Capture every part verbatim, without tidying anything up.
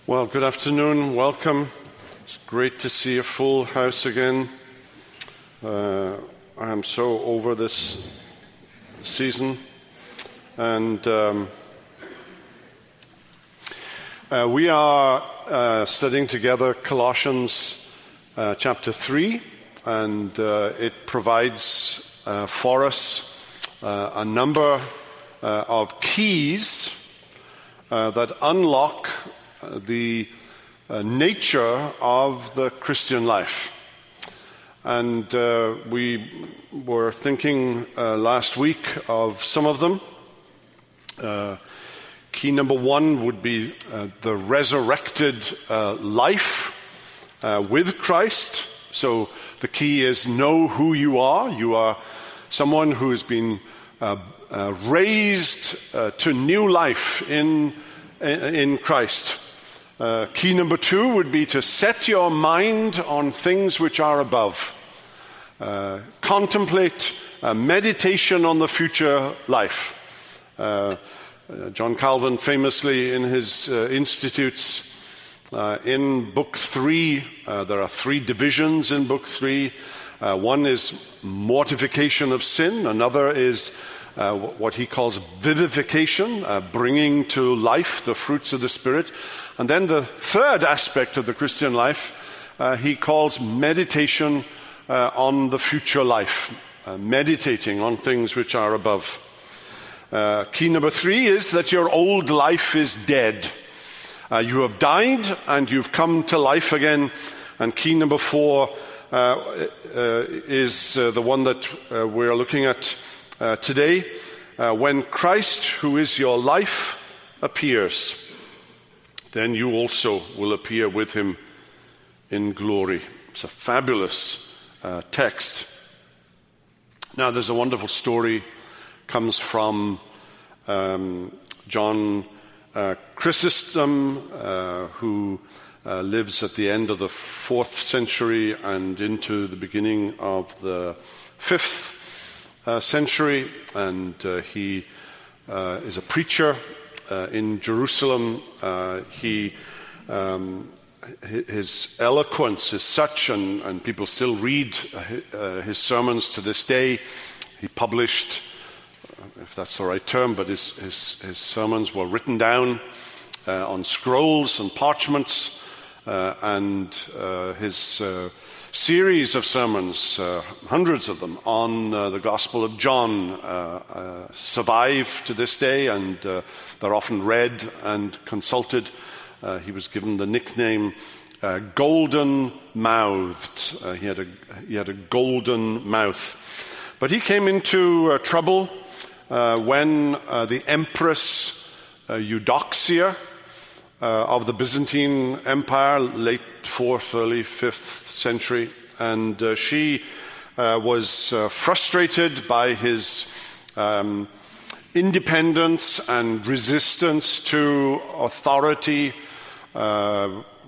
Well, good afternoon. Welcome. It's great to see a full house again. Uh, I am so over this season. And um, uh, we are uh, studying together Colossians uh, chapter three, and uh, it provides uh, for us uh, a number uh, of keys uh, that unlock the uh, nature of the Christian life. And uh, we were thinking uh, last week of some of them. Uh, key number one would be uh, the resurrected uh, life uh, with Christ. So the key is know who you are. You are someone who has been uh, uh, raised uh, to new life in, in Christ. Uh, key number two would be to set your mind on things which are above. Uh, contemplate uh, meditation on the future life. Uh, uh, John Calvin famously in his uh, Institutes, uh, in book three, uh, there are three divisions in book three. Uh, one is mortification of sin. Another is uh, what he calls vivification, uh, bringing to life the fruits of the Spirit. And then the third aspect of the Christian life, uh, he calls meditation uh, on the future life, uh, meditating on things which are above. Uh, key number three is that your old life is dead. Uh, you have died and you've come to life again. And key number four uh, uh, is uh, the one that uh, we're looking at uh, today. Uh, when Christ, who is your life, appears, then you also will appear with him in glory. It's a fabulous uh, text. Now, there's a wonderful story, comes from um, John uh, Chrysostom, uh, who uh, lives at the end of the fourth century and into the beginning of the fifth uh, century, and uh, he uh, is a preacher Uh, in Jerusalem. Uh, he, um, his eloquence is such, and, and people still read uh, his sermons to this day. He published, if that's the right term, but his, his, his sermons were written down uh, on scrolls and parchments, uh, and uh, his uh, series of sermons, uh, hundreds of them, on uh, the Gospel of John uh, uh, survive to this day, and uh, they're often read and consulted. Uh, he was given the nickname uh, Golden-Mouthed. Uh, he had a he had a golden mouth. But he came into uh, trouble uh, when uh, the Empress uh, Eudoxia uh, of the Byzantine Empire, late fourth, early fifth century, and uh, she uh, was uh, frustrated by his um, independence and resistance to authority. Uh,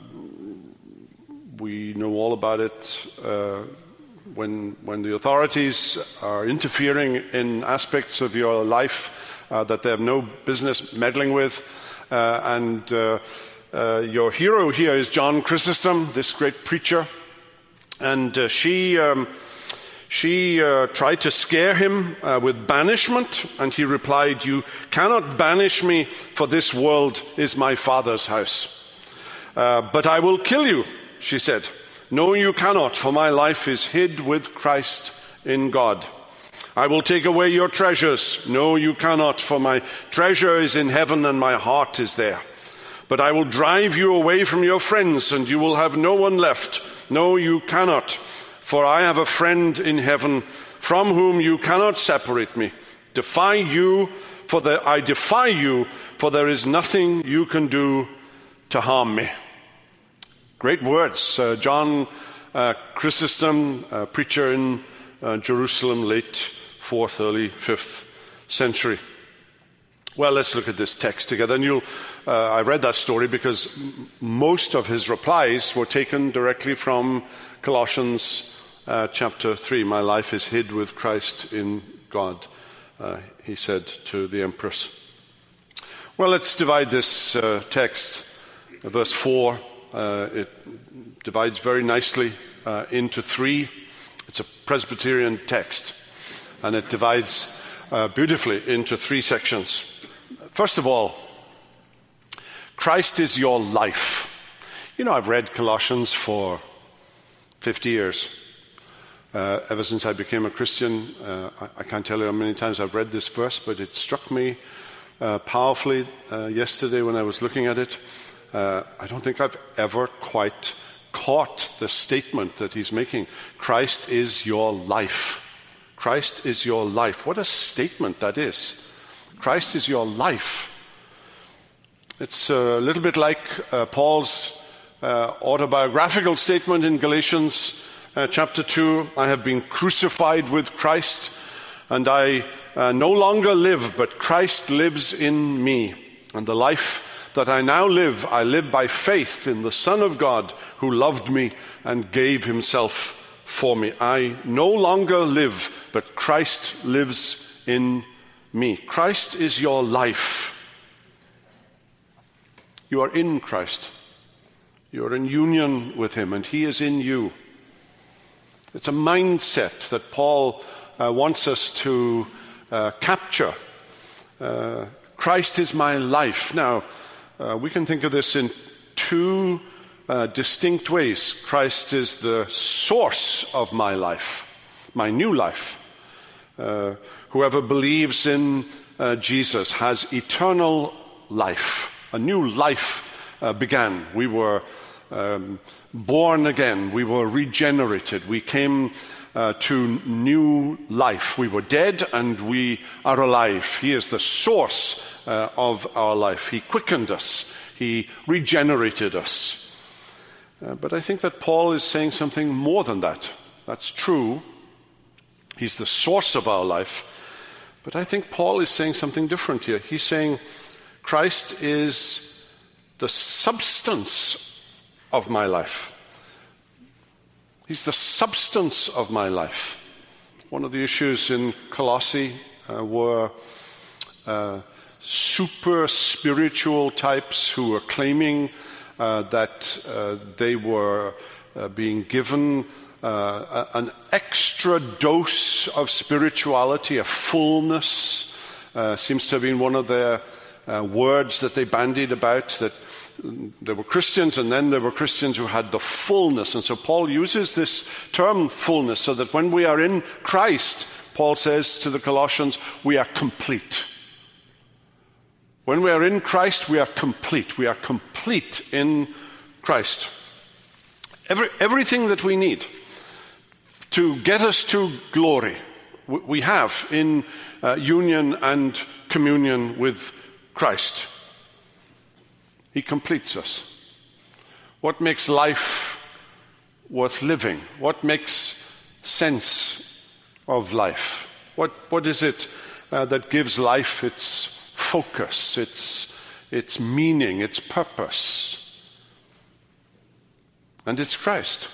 we know all about it. Uh, when when the authorities are interfering in aspects of your life uh, that they have no business meddling with, uh, and uh, uh, your hero here is John Chrysostom, this great preacher. And uh, she um, she uh, tried to scare him uh, with banishment, and he replied, "You cannot banish me, for this world is my Father's house. Uh, but I will kill you," she said. "No, you cannot, for my life is hid with Christ in God. I will take away your treasures. No, you cannot, for my treasure is in heaven and my heart is there. But I will drive you away from your friends, and you will have no one left. No, you cannot, for I have a friend in heaven from whom you cannot separate me. Defy you, for the, I defy you, for there is nothing you can do to harm me." Great words. Uh, John uh, Chrysostom, a preacher in uh, Jerusalem, late fourth, early fifth century. Well, let's look at this text together. And you'll, uh, I read that story because m- most of his replies were taken directly from Colossians uh, chapter three. "My life is hid with Christ in God," uh, he said to the Empress. Well, let's divide this uh, text Verse four, uh, it divides very nicely uh, into three. It's a Presbyterian text, and it divides uh, beautifully into three sections. First of all, Christ is your life. You know, I've read Colossians for fifty years. Uh, ever since I became a Christian, uh, I, I can't tell you how many times I've read this verse, but it struck me uh, powerfully uh, yesterday when I was looking at it. Uh, I don't think I've ever quite caught the statement that he's making. Christ is your life. Christ is your life. What a statement that is. Christ is your life. It's a little bit like uh, Paul's uh, autobiographical statement in Galatians uh, chapter two. I have been crucified with Christ, and I uh, no longer live, but Christ lives in me. And the life that I now live, I live by faith in the Son of God who loved me and gave himself for me. I no longer live, but Christ lives in me. Christ is your life. You are in Christ. You are in union with him, and he is in you. It's a mindset that Paul uh, wants us to uh, capture. Uh, Christ is my life. Now, uh, we can think of this in two uh, distinct ways. Christ is the source of my life, my new life. Uh, whoever believes in uh, Jesus has eternal life. A new life uh, began. We were um, born again. We were regenerated. We came uh, to new life. We were dead and we are alive. He is the source uh, of our life. He quickened us. He regenerated us. Uh, but I think that Paul is saying something more than that. That's true. He's the source of our life. But I think Paul is saying something different here. He's saying Christ is the substance of my life. He's the substance of my life. One of the issues in Colossae uh, were uh, super spiritual types who were claiming uh, that uh, they were uh, being given uh, an extra dose of spirituality, a fullness. Uh, seems to have been one of their Uh, words that they bandied about, that there were Christians and then there were Christians who had the fullness. And so Paul uses this term fullness so that when we are in Christ, Paul says to the Colossians, we are complete. When we are in Christ, we are complete. We are complete in Christ. Every, everything that we need to get us to glory, we have in uh, union and communion with Christ. He completes us. What makes life worth living? What makes sense of life? What, what is it uh, that gives life its focus, its, its meaning, its purpose? And it's Christ.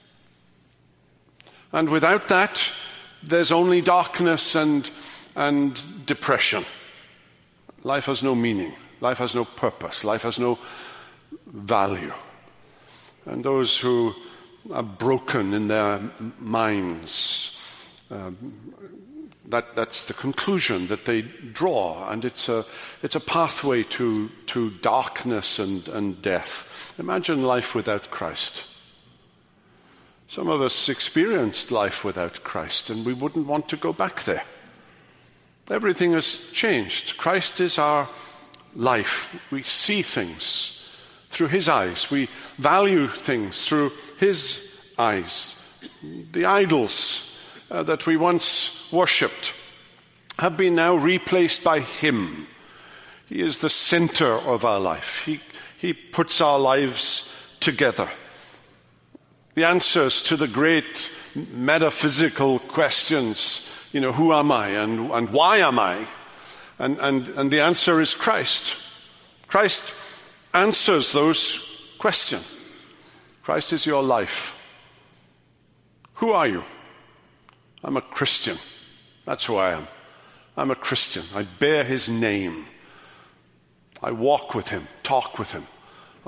And without that, there's only darkness and, and depression. Life has no meaning. Life has no purpose. Life has no value. And those who are broken in their minds, uh, that, that's the conclusion that they draw. And it's a, it's a pathway to, to darkness and, and death. Imagine life without Christ. Some of us experienced life without Christ, and we wouldn't want to go back there. Everything has changed. Christ is our life. We see things through his eyes. We value things through his eyes. The idols uh, that we once worshipped have been now replaced by him. He is the center of our life. He, he puts our lives together. The answers to the great metaphysical questions, you know, who am I and, and why am I? And, and, and the answer is Christ. Christ answers those questions. Christ is your life. Who are you? I'm a Christian. That's who I am. I'm a Christian. I bear his name. I walk with him, talk with him.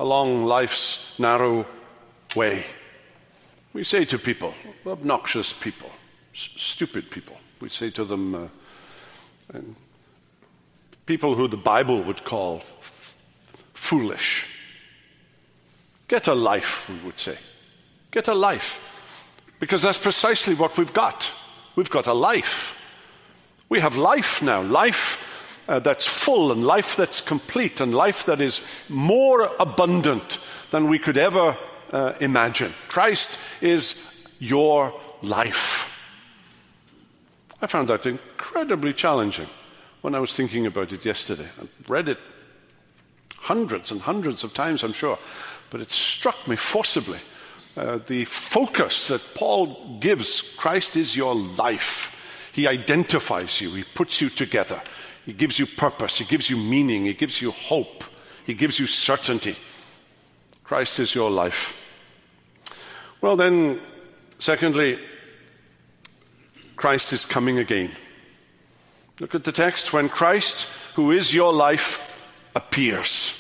along life's narrow way. We say to people, obnoxious people, s- stupid people, we say to them, uh, and people who the Bible would call f- foolish. Get a life, we would say. Get a life. Because that's precisely what we've got. We've got a life. We have life now. Life uh, that's full and life that's complete and life that is more abundant than we could ever uh, imagine. Christ is your life. I found that incredibly challenging when I was thinking about it yesterday. I read it hundreds and hundreds of times, I'm sure. But it struck me forcibly. Uh, the focus that Paul gives, Christ is your life. He identifies you. He puts you together. He gives you purpose. He gives you meaning. He gives you hope. He gives you certainty. Christ is your life. Well then, secondly, Christ is coming again. Look at the text. When Christ, who is your life, appears.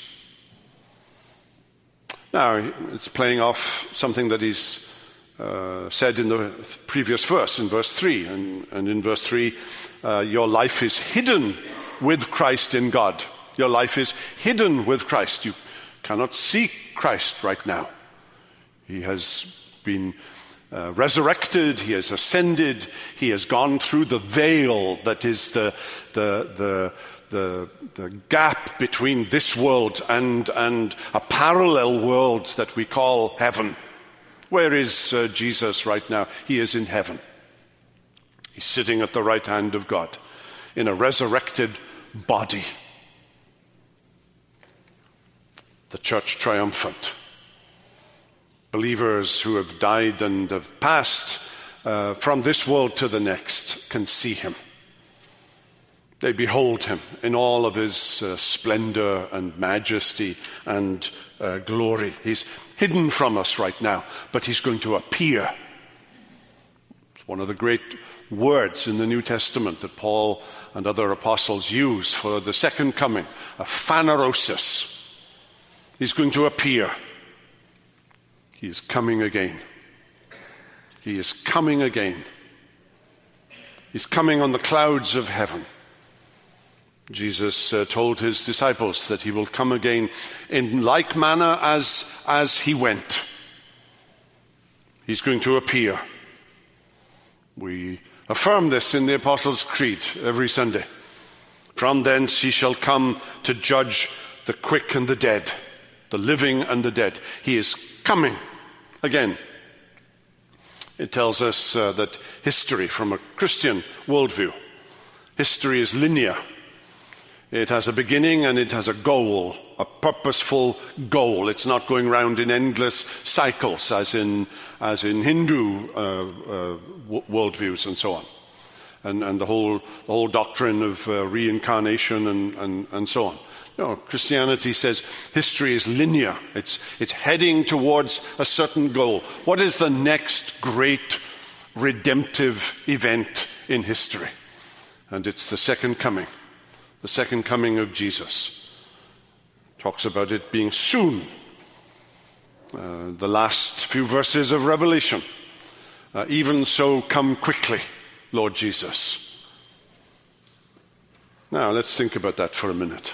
Now, it's playing off something that he's uh, said in the previous verse, in verse three. And, and in verse three, uh, your life is hidden with Christ in God. Your life is hidden with Christ. You cannot see Christ right now. He has been uh, resurrected. He has ascended. He has gone through the veil that is the the the The, the gap between this world and, and a parallel world that we call heaven. Where is uh, Jesus right now? He is in heaven. He's sitting at the right hand of God in a resurrected body. The church triumphant. Believers who have died and have passed uh, from this world to the next can see him. They behold him in all of his uh, splendor and majesty and uh, glory. He's hidden from us right now, but he's going to appear. It's one of the great words in the New Testament that Paul and other apostles use for the second coming, a phanerosis. He's going to appear. He is coming again. He is coming again. He's coming on the clouds of heaven. Jesus uh, told his disciples that he will come again in like manner as, as he went. He's going to appear. We affirm this in the Apostles' Creed every Sunday. From thence he shall come to judge the quick and the dead, the living and the dead. He is coming again. It tells us uh, that history, from a Christian worldview, history is linear. It has a beginning and it has a goal, a purposeful goal. It's not going round in endless cycles as in as in Hindu uh, uh, worldviews and so on, and and the whole the whole doctrine of uh, reincarnation and, and and so on. No, Christianity says history is linear. It's it's heading towards a certain goal. What is the next great redemptive event in history? And it's the second coming. The second coming of Jesus. Talks about it being soon. Uh, the last few verses of Revelation. Uh, even so, come quickly, Lord Jesus. Now, let's think about that for a minute.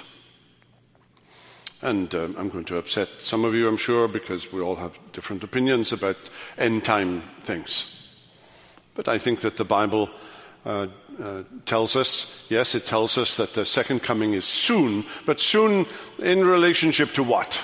And um, I'm going to upset some of you, I'm sure, because we all have different opinions about end-time things. But I think that the Bible uh, uh, tells us, yes, it tells us that the second coming is soon, but soon in relationship to what?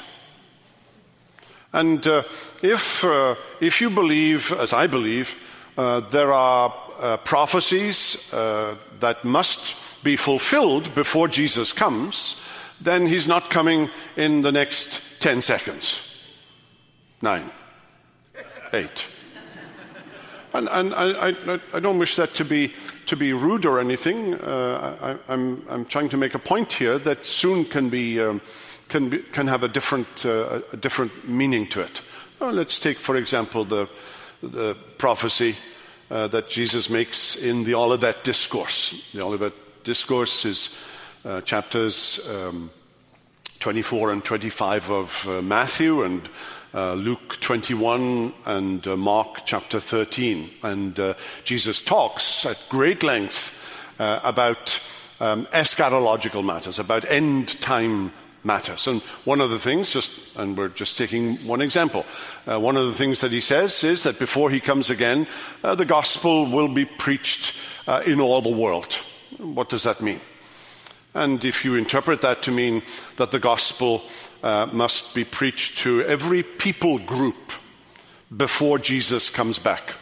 And uh, if uh, if you believe, as I believe, uh, there are uh, prophecies uh, that must be fulfilled before Jesus comes, then he's not coming in the next ten seconds. Nine. Eight. And, and I, I, I don't wish that to be to be rude or anything. Uh, I, I'm, I'm trying to make a point here that soon can be um, can be, can have a different uh, a different meaning to it. Well, let's take, for example, the the prophecy uh, that Jesus makes in the Olivet Discourse. The Olivet Discourse is uh, chapters um, twenty-four and twenty-five of uh, Matthew, and uh, Luke twenty-one, and uh, Mark chapter thirteen. And uh, Jesus talks at great length uh, about um, eschatological matters, about end-time matters. And one of the things, just and we're just taking one example, uh, one of the things that he says is that before he comes again, uh, the gospel will be preached uh, in all the world. What does that mean? And if you interpret that to mean that the gospel uh, must be preached to every people group before Jesus comes back.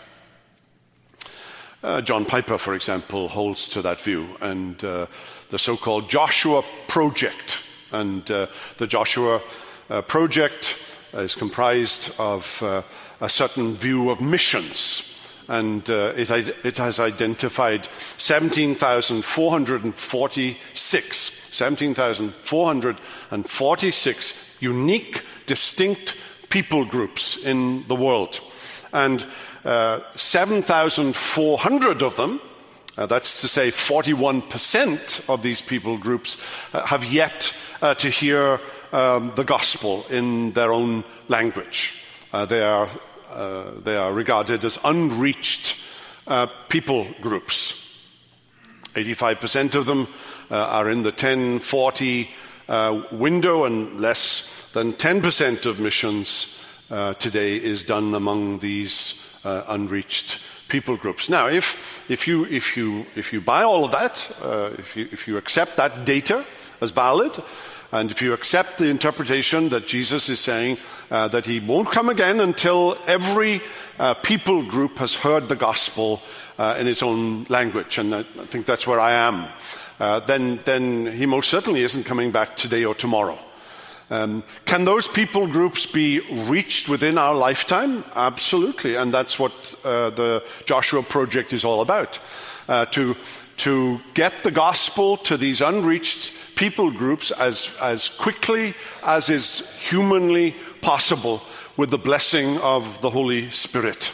Uh, John Piper, for example, holds to that view, and uh, the so-called Joshua Project. And uh, the Joshua uh, Project is comprised of uh, a certain view of missions. And uh, it, it has identified seventeen thousand four hundred forty-six, seventeen thousand four hundred forty-six unique, distinct people groups in the world. And uh, seven thousand four hundred of them, uh, that's to say forty-one percent of these people groups, uh, have yet uh, to hear um, the gospel in their own language. Uh, they are Uh, they are regarded as unreached uh, people groups. eighty-five percent of them uh, are in the ten forty uh, window, and less than ten percent of missions uh, today is done among these uh, unreached people groups. Now, if if you if you if you buy all of that, uh, if you if you accept that data as valid, and if you accept the interpretation that Jesus is saying uh, that he won't come again until every uh, people group has heard the gospel uh, in its own language, and I, I think that's where I am, uh, then, then he most certainly isn't coming back today or tomorrow. Um, can those people groups be reached within our lifetime? Absolutely, and that's what uh, the Joshua Project is all about. Uh, to to get the gospel to these unreached people groups as, as quickly as is humanly possible with the blessing of the Holy Spirit.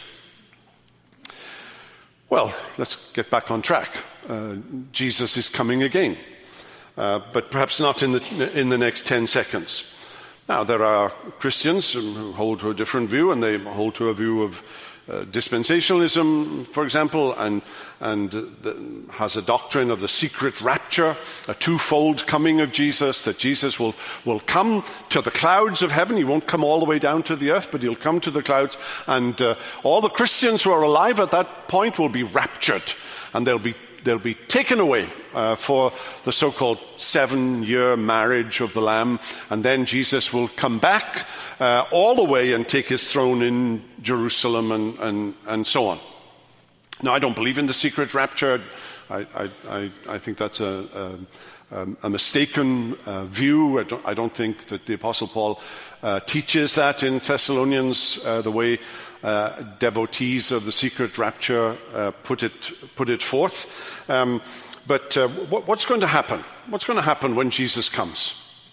Well, let's get back on track. Uh, Jesus is coming again, uh, but perhaps not in the, in the next ten seconds. Now, there are Christians who hold to a different view, and they hold to a view of Uh, dispensationalism, for example, and, and uh, the, has a doctrine of the secret rapture, a twofold coming of Jesus, that Jesus will, will come to the clouds of heaven. He won't come all the way down to the earth, but he'll come to the clouds, and uh, all the Christians who are alive at that point will be raptured, and they'll be They'll be taken away uh, for the so-called seven-year marriage of the Lamb, and then Jesus will come back uh, all the way and take his throne in Jerusalem, and, and, and so on. Now, I don't believe in the secret rapture. I, I, I, I think that's a, a, a mistaken uh, view. I don't, I don't think that the Apostle Paul uh, teaches that in Thessalonians uh, the way Uh, devotees of the secret rapture uh, put it put it forth. Um, but uh, what, what's going to happen? What's going to happen when Jesus comes?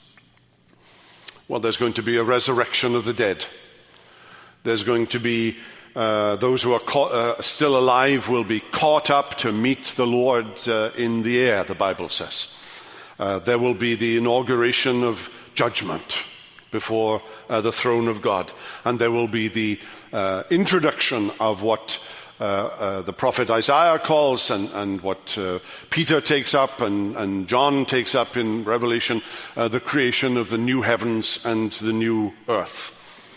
Well, there's going to be a resurrection of the dead. There's going to be uh, those who are caught, uh, still alive will be caught up to meet the Lord uh, in the air, the Bible says. Uh, there will be the inauguration of judgment before uh, the throne of God. And there will be the uh, introduction of what uh, uh, the prophet Isaiah calls, and, and what uh, Peter takes up, and, and John takes up in Revelation, uh, the creation of the new heavens and the new earth.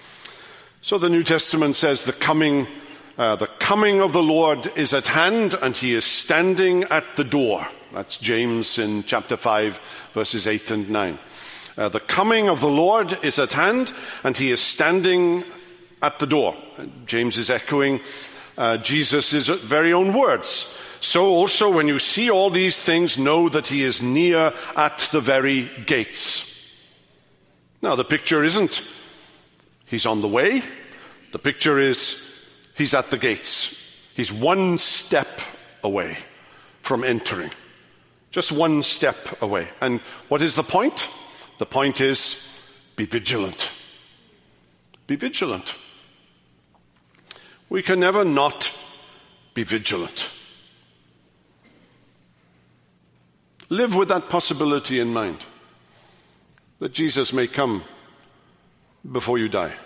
So the New Testament says the coming, uh, the coming of the Lord is at hand, and he is standing at the door. That's James in chapter five, verses eight and nine. Uh, the coming of the Lord is at hand, and he is standing at the door. James is echoing uh, Jesus' very own words. So also, when you see all these things, know that he is near at the very gates. Now, the picture isn't he's on the way. The picture is he's at the gates. He's one step away from entering. Just one step away. And what is the point? The point is, be vigilant. Be vigilant. We can never not be vigilant. Live with that possibility in mind. that Jesus may come before you die.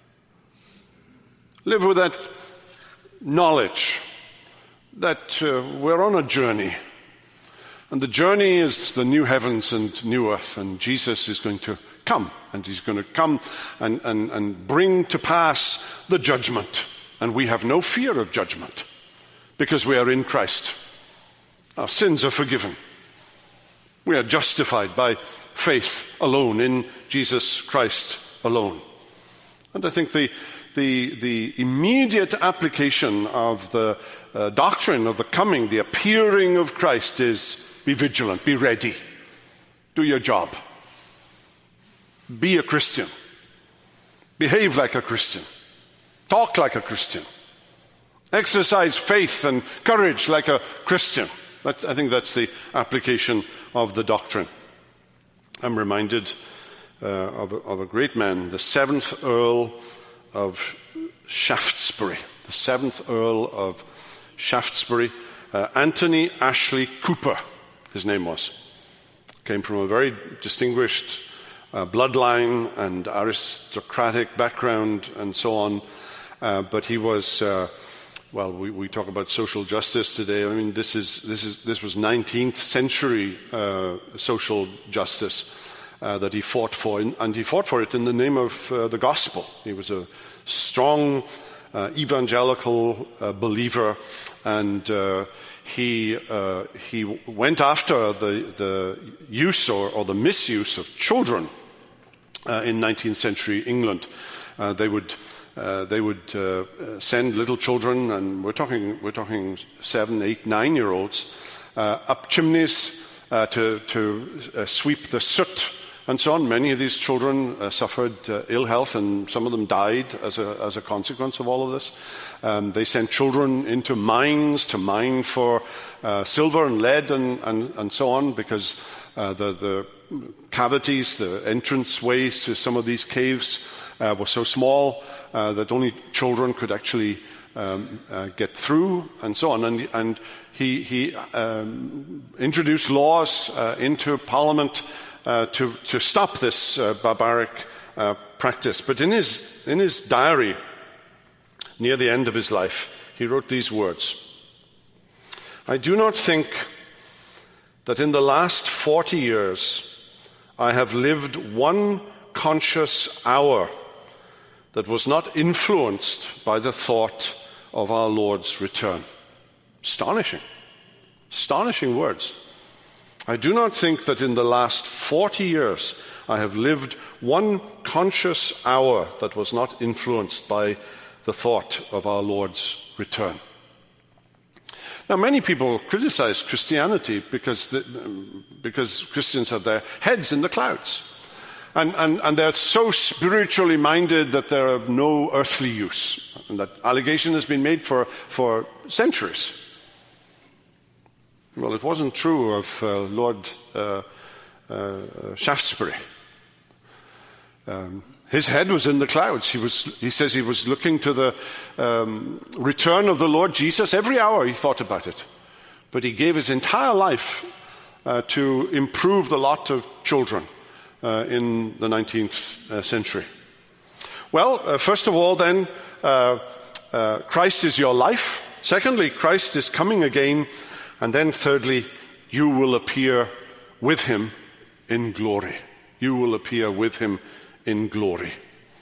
Live with that knowledge that uh, we're on a journey. And the journey is the new heavens and new earth. And Jesus is going to come. And he's going to come and, and, and bring to pass the judgment. And we have no fear of judgment because we are in Christ. Our sins are forgiven. We are justified by faith alone in Jesus Christ alone. And I think the The, the immediate application of the uh, doctrine of the coming, the appearing of Christ is be vigilant, be ready, do your job, be a Christian, behave like a Christian, talk like a Christian, exercise faith and courage like a Christian. That, I think that's the application of the doctrine. I'm reminded uh, of, a, of a great man, the seventh Earl of Shaftesbury, the seventh Earl of Shaftesbury, uh, Anthony Ashley Cooper, his name was. Came from a very distinguished uh, bloodline and aristocratic background and so on, uh, but he was, uh, well, we, we talk about social justice today. I mean, this is this is this was nineteenth century uh, social justice. Uh, that he fought for, and he fought for it in the name of uh, the gospel. He was a strong uh, evangelical uh, believer, and uh, he uh, he went after the the use or, or the misuse of children uh, in nineteenth century England. Uh, they would uh, they would uh, send little children, and we're talking we're talking seven, eight, nine year olds uh, up chimneys uh, to to uh, sweep the soot. And so on. Many of these children uh, suffered uh, ill health, and some of them died as a, as a consequence of all of this. Um, they sent children into mines to mine for uh, silver and lead and, and, and so on, because uh, the, the cavities, the entrance ways to some of these caves uh, were so small uh, that only children could actually um, uh, get through, and so on. And, and he, he um, introduced laws uh, into Parliament Uh, to, to stop this uh, barbaric uh, practice. But in his, in his diary, near the end of his life, he wrote these words: I do not think that in the last forty years I have lived one conscious hour that was not influenced by the thought of our Lord's return. Astonishing. Astonishing words. I do not think that in the last forty years I have lived one conscious hour that was not influenced by the thought of our Lord's return. Now, many people criticize Christianity because, the, because Christians have their heads in the clouds. And, and, and they're so spiritually minded that they're of no earthly use. And that allegation has been made for, for centuries. Well, it wasn't true of uh, Lord uh, uh, Shaftesbury. Um, his head was in the clouds. He was. He says he was looking to the um, return of the Lord Jesus. Every hour he thought about it. But he gave his entire life uh, to improve the lot of children uh, in the nineteenth uh, century. Well, uh, first of all, then, uh, uh, Christ is your life. Secondly, Christ is coming again. And then thirdly, you will appear with him in glory. You will appear with him in glory.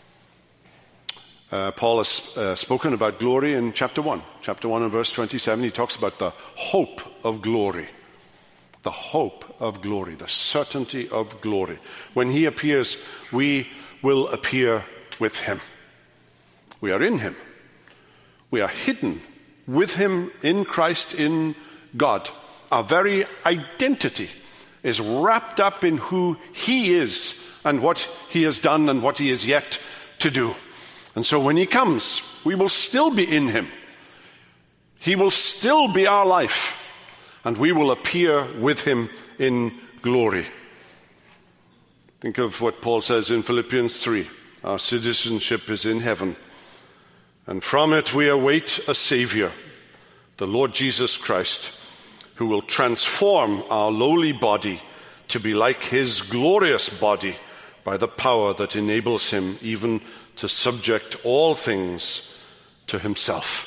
Uh, Paul has uh, spoken about glory in chapter one. Chapter one and verse twenty-seven, he talks about the hope of glory. The hope of glory, the certainty of glory. When he appears, we will appear with him. We are in him. We are hidden with him in Christ, in God. Our very identity is wrapped up in who he is and what he has done and what he is yet to do. And so when he comes, we will still be in him. He will still be our life, and we will appear with him in glory. Think of what Paul says in Philippians three. Our citizenship is in heaven, and from it we await a Savior, the Lord Jesus Christ, who will transform our lowly body to be like his glorious body by the power that enables him even to subject all things to himself.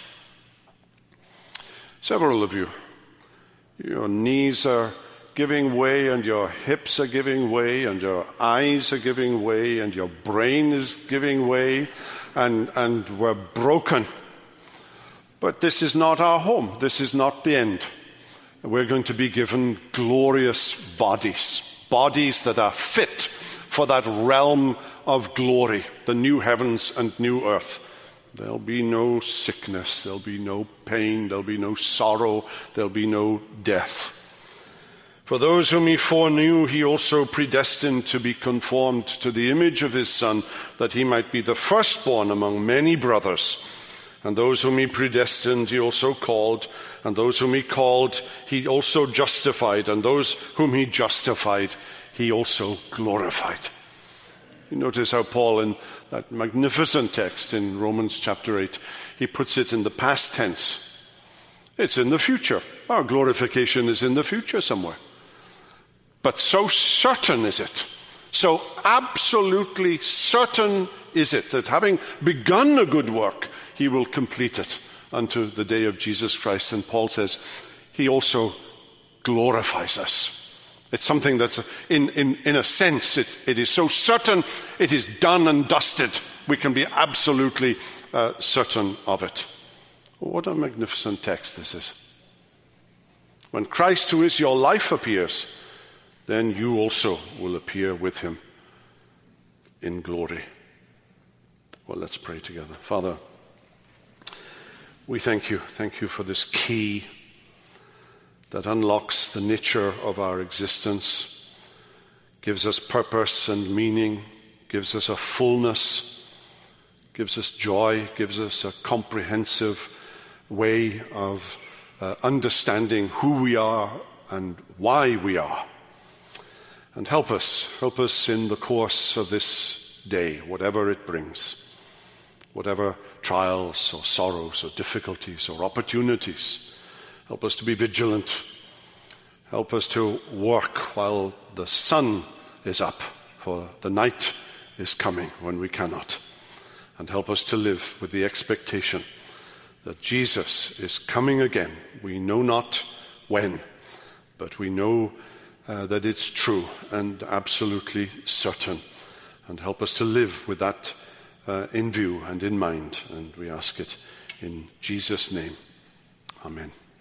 Several of you, your knees are giving way, and your hips are giving way, and your eyes are giving way, and your brain is giving way, and, and we're broken. But this is not our home. This is not the end. We're going to be given glorious bodies, bodies that are fit for that realm of glory, the new heavens and new earth. There'll be no sickness, there'll be no pain, there'll be no sorrow, there'll be no death. For those whom he foreknew, he also predestined to be conformed to the image of his Son, that he might be the firstborn among many brothers. And those whom he predestined, he also called. And those whom he called, he also justified. And those whom he justified, he also glorified. You notice how Paul, in that magnificent text in Romans chapter eight, he puts it in the past tense. It's in the future. Our glorification is in the future somewhere. But so certain is it, so absolutely certain is it, that having begun a good work, he will complete it unto the day of Jesus Christ. And Paul says, he also glorifies us. It's something that's, in, in, in a sense, it, it is so certain, it is done and dusted. We can be absolutely uh, certain of it. What a magnificent text this is. When Christ, who is your life, appears, then you also will appear with him in glory. Well, let's pray together. Father, we thank you. Thank you for this key that unlocks the nature of our existence, gives us purpose and meaning, gives us a fullness, gives us joy, gives us a comprehensive way of uh, understanding who we are and why we are. And help us, help us in the course of this day, whatever it brings, whatever trials or sorrows or difficulties or opportunities. Help us to be vigilant. Help us to work while the sun is up, for the night is coming when we cannot. And help us to live with the expectation that Jesus is coming again. We know not when, but we know Uh, that it's true and absolutely certain. And help us to live with that uh, in view and in mind. And we ask it in Jesus' name. Amen.